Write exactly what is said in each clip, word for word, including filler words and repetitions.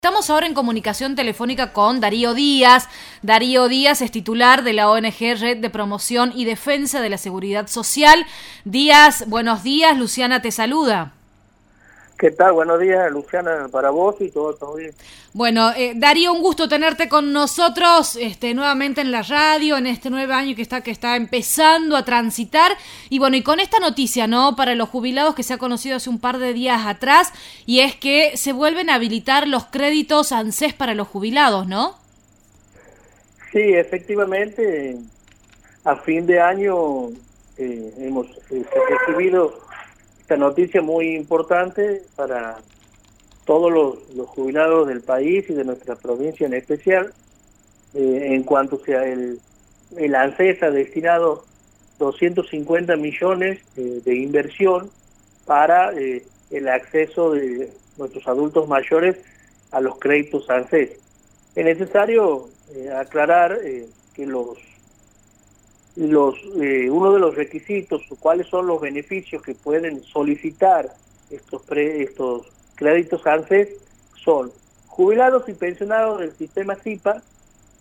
Estamos ahora en comunicación telefónica con Darío Díaz. Darío Díaz es titular de la O N G Red de Promoción y Defensa de la Seguridad Social. Díaz, buenos días, Luciana te saluda. ¿Qué tal? Buenos días, Luciana, para vos y todo, todo bien. Bueno, eh, Darío, un gusto tenerte con nosotros este, nuevamente en la radio, en este nuevo año que está, que está empezando a transitar. Y bueno, y con esta noticia, ¿no?, para los jubilados que se ha conocido hace un par de días atrás, y es que se vuelven a habilitar los créditos ANSES para los jubilados, ¿no? Sí, efectivamente, a fin de año eh, hemos eh, recibido esta noticia muy importante para todos los, los jubilados del país y de nuestra provincia en especial, eh, en cuanto sea el, el ANSES ha destinado doscientos cincuenta millones eh, de inversión para eh, el acceso de nuestros adultos mayores a los créditos ANSES. Es necesario eh, aclarar eh, que los los eh, uno de los requisitos, cuáles son los beneficios que pueden solicitar estos pre, estos créditos ANSES, son jubilados y pensionados del sistema S I P A,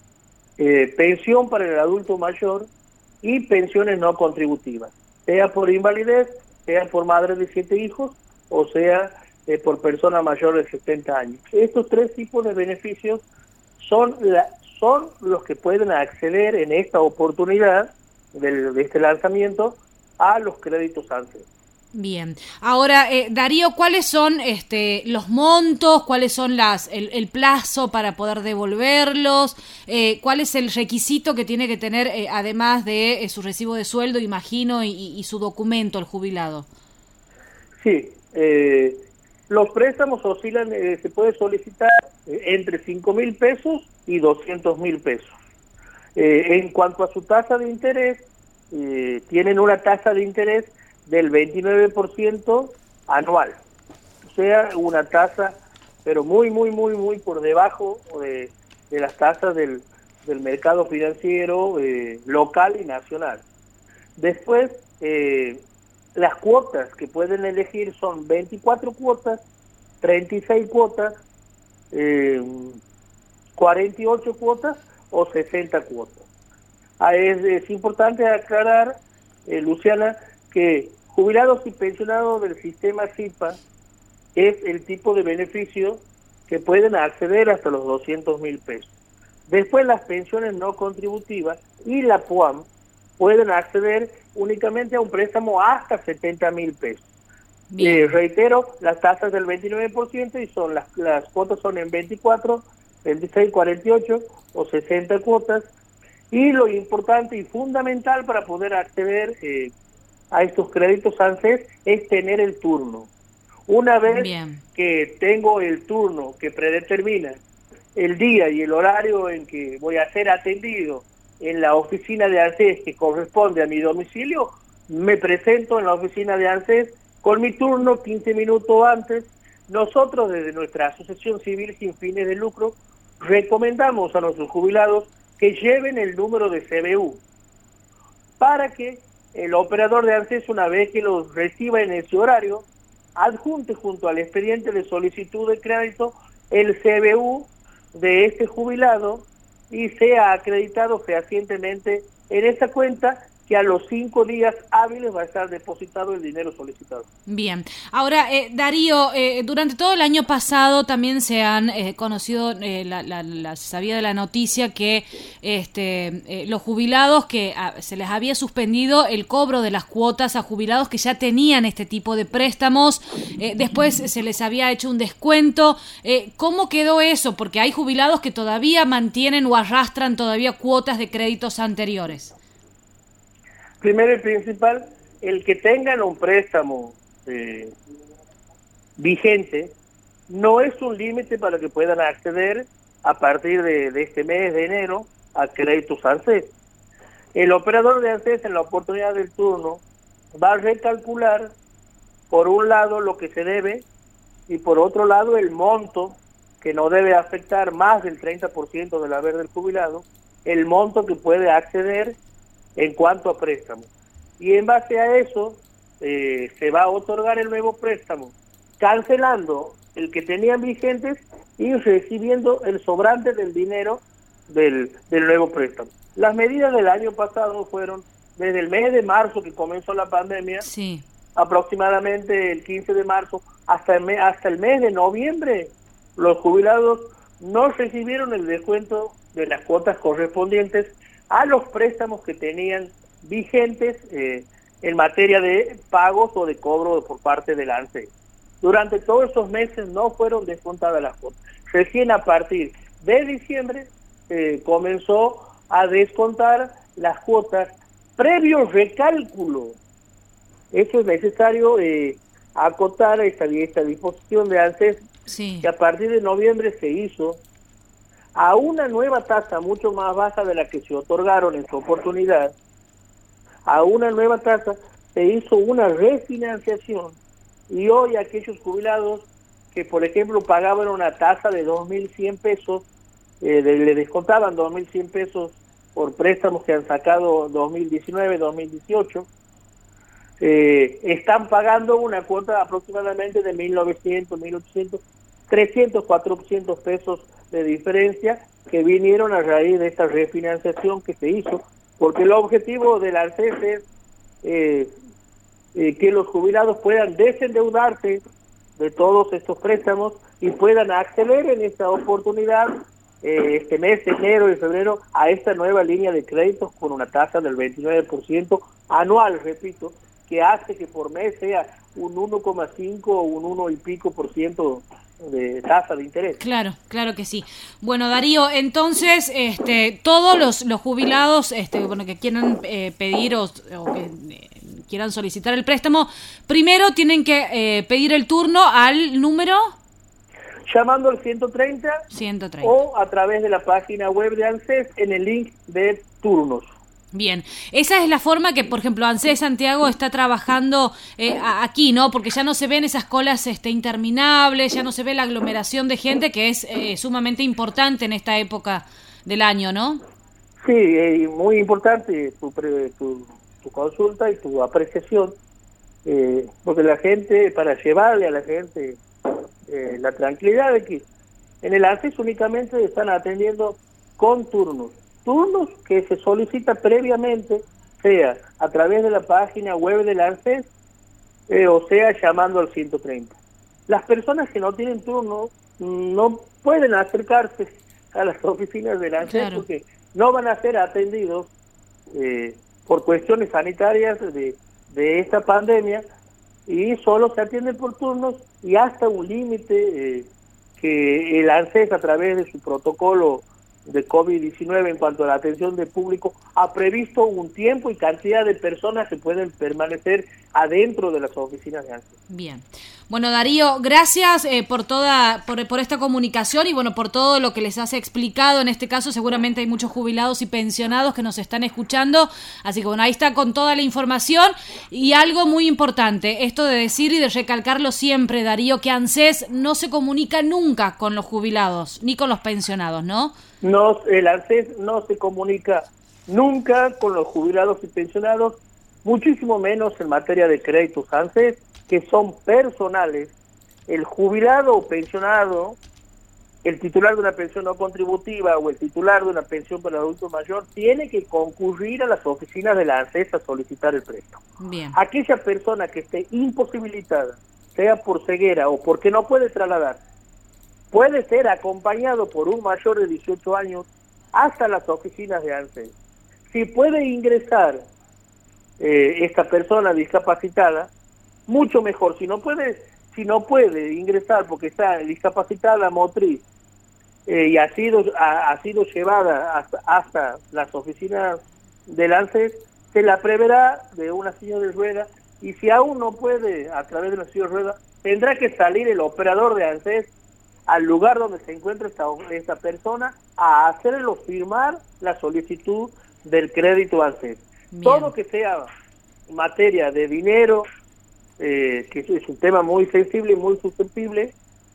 eh, pensión para el adulto mayor y pensiones no contributivas, sea por invalidez, sea por madre de siete hijos o sea eh, por persona mayor de setenta años. Estos tres tipos de beneficios son, la, son los que pueden acceder en esta oportunidad del, de este lanzamiento a los créditos ANSES. Bien. Ahora, eh, Darío, ¿cuáles son este, los montos? ¿Cuáles son las el, el plazo para poder devolverlos? Eh, ¿Cuál es el requisito que tiene que tener, eh, además de eh, su recibo de sueldo, imagino, y, y su documento, el jubilado? Sí, eh, los préstamos oscilan, eh, se puede solicitar eh, entre cinco mil pesos y doscientos mil pesos. Eh, en cuanto a su tasa de interés, eh, tienen una tasa de interés del veintinueve por ciento anual, o sea, una tasa, pero muy, muy, muy, muy por debajo de, de las tasas del, del mercado financiero eh, local y nacional. Después, eh, las cuotas que pueden elegir son veinticuatro cuotas, treinta y seis cuotas, eh, cuarenta y ocho cuotas o sesenta cuotas. Ah, es, es importante aclarar, eh, Luciana, que jubilados y pensionados del sistema S I P A es el tipo de beneficio que pueden acceder hasta los doscientos mil pesos. Después las pensiones no contributivas y la P U A M pueden acceder únicamente a un préstamo hasta setenta mil pesos. Eh, reitero, las tasas del veintinueve por ciento y son las, las cuotas son en veinticuatro, veintiséis, cuarenta y ocho o sesenta cuotas. Y lo importante y fundamental para poder acceder eh, a estos créditos ANSES es tener el turno. Una vez Bien. que tengo el turno que predetermina el día y el horario en que voy a ser atendido en la oficina de ANSES que corresponde a mi domicilio, me presento en la oficina de ANSES con mi turno quince minutos antes. Nosotros desde nuestra asociación civil sin fines de lucro recomendamos a nuestros jubilados que lleven el número de C B U para que el operador de ANSES, una vez que los reciba en ese horario, adjunte junto al expediente de solicitud de crédito el C B U de este jubilado y sea acreditado fehacientemente en esa cuenta, que a los cinco días hábiles va a estar depositado el dinero solicitado. Bien. Ahora, eh, Darío, eh, durante todo el año pasado también se han eh, conocido, eh, la, la, la, se sabía de la noticia que este, eh, los jubilados, que a, se les había suspendido el cobro de las cuotas a jubilados que ya tenían este tipo de préstamos, eh, después se les había hecho un descuento. Eh, ¿Cómo quedó eso? Porque hay jubilados que todavía mantienen o arrastran todavía cuotas de créditos anteriores. Primero y principal, el que tengan un préstamo eh, vigente no es un límite para que puedan acceder a partir de, de este mes de enero a créditos ANSES. El operador de ANSES en la oportunidad del turno va a recalcular por un lado lo que se debe y por otro lado el monto, que no debe afectar más del treinta por ciento del haber del jubilado, el monto que puede acceder en cuanto a préstamo. Y en base a eso eh, se va a otorgar el nuevo préstamo, cancelando el que tenían vigentes y recibiendo el sobrante del dinero del, del nuevo préstamo. Las medidas del año pasado fueron desde el mes de marzo que comenzó la pandemia, sí. aproximadamente el quince de marzo, hasta el, mes, hasta el mes de noviembre, los jubilados no recibieron el descuento de las cuotas correspondientes a los préstamos que tenían vigentes eh, en materia de pagos o de cobro por parte del ANSES. Durante todos esos meses no fueron descontadas las cuotas. Recién a partir de diciembre eh, comenzó a descontar las cuotas previo recálculo. Eso es necesario eh, acotar esta, esta disposición de ANSES, sí. que a partir de noviembre se hizo a una nueva tasa mucho más baja de la que se otorgaron en su oportunidad. A una nueva tasa se hizo una refinanciación, y hoy aquellos jubilados que, por ejemplo, pagaban una tasa de dos mil cien pesos, eh, de, le descontaban dos mil cien pesos por préstamos que han sacado dos mil diecinueve, dos mil dieciocho, eh, están pagando una cuota aproximadamente de mil novecientos, mil ochocientos, trescientos, cuatrocientos pesos de diferencia que vinieron a raíz de esta refinanciación que se hizo, porque el objetivo del ANSES es eh, eh, que los jubilados puedan desendeudarse de todos estos préstamos y puedan acceder en esta oportunidad eh, este mes, enero y febrero, a esta nueva línea de créditos con una tasa del veintinueve por ciento anual, repito, que hace que por mes sea un uno coma cinco o un uno y pico por ciento de tasa de interés. Claro, claro que sí. Bueno, Darío, entonces, este, todos los, los jubilados, este, bueno, que quieran eh, pedir o, o que eh, quieran solicitar el préstamo, primero tienen que eh, pedir el turno al número llamando al ciento treinta, ciento treinta o a través de la página web de ANSES en el link de turnos. Bien, esa es la forma que, por ejemplo, ANSES Santiago está trabajando eh, aquí, ¿no? Porque ya no se ven esas colas este, interminables, ya no se ve la aglomeración de gente que es eh, sumamente importante en esta época del año, ¿no? Sí, eh, muy importante tu, tu, tu consulta y tu apreciación, eh, porque la gente, para llevarle a la gente eh, la tranquilidad de que en el ANSES únicamente están atendiendo con turnos. Turnos que se solicita previamente, sea a través de la página web del ANSES eh, o sea llamando al ciento treinta. Las personas que no tienen turno no pueden acercarse a las oficinas del ANSES, claro, porque no van a ser atendidos eh, por cuestiones sanitarias de, de esta pandemia, y solo se atienden por turnos y hasta un límite eh, que el ANSES, a través de su protocolo de COVID diecinueve en cuanto a la atención del público, ha previsto un tiempo y cantidad de personas que pueden permanecer adentro de las oficinas de ANSES. Bien. Bueno, Darío, gracias eh, por toda por, por esta comunicación y bueno, por todo lo que les has explicado. En este caso seguramente hay muchos jubilados y pensionados que nos están escuchando, así que bueno, ahí está con toda la información. Y algo muy importante, esto de decir y de recalcarlo siempre, Darío, que ANSES no se comunica nunca con los jubilados ni con los pensionados, ¿no? No, el ANSES no se comunica nunca con los jubilados y pensionados, muchísimo menos en materia de créditos ANSES, que son personales. El jubilado o pensionado, el titular de una pensión no contributiva o el titular de una pensión para adulto mayor, tiene que concurrir a las oficinas de la ANSES a solicitar el préstamo. Bien. Aquella persona que esté imposibilitada, sea por ceguera o porque no puede trasladar, puede ser acompañado por un mayor de dieciocho años hasta las oficinas de ANSES. Si puede ingresar eh, esta persona discapacitada, mucho mejor. Si no puede, si no puede ingresar porque está discapacitada motriz eh, y ha sido ha, ha sido llevada hasta, hasta las oficinas del ANSES, se la preverá de una silla de ruedas, y si aún no puede a través de una silla de ruedas, tendrá que salir el operador de ANSES al lugar donde se encuentra esta, esta persona a hacerlo firmar la solicitud del crédito ANSES. Bien. Todo que sea materia de dinero, eh, que es un tema muy sensible y muy susceptible,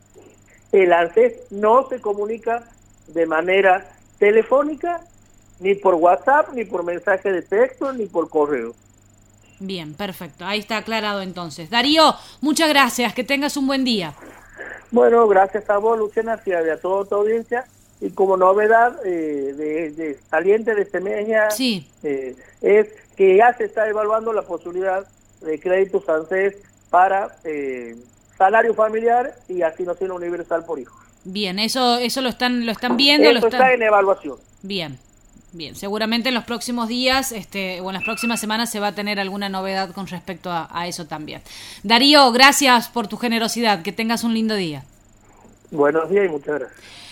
el ANSES no se comunica de manera telefónica, ni por WhatsApp, ni por mensaje de texto, ni por correo. Bien, perfecto. Ahí está aclarado entonces. Darío, muchas gracias. Que tengas un buen día. Bueno, gracias a vos, Luciana, y a toda tu audiencia. Y como novedad eh, de, de saliente de Semeña, sí. eh, es que ya se está evaluando la posibilidad de créditos ANSES para eh, salario familiar y asignación universal por hijo. Bien, eso eso lo están lo están viendo. Eso lo están... está en evaluación. Bien, bien. Seguramente en los próximos días este, o en las próximas semanas se va a tener alguna novedad con respecto a, a eso también. Darío, gracias por tu generosidad. Que tengas un lindo día. Buenos días y muchas gracias.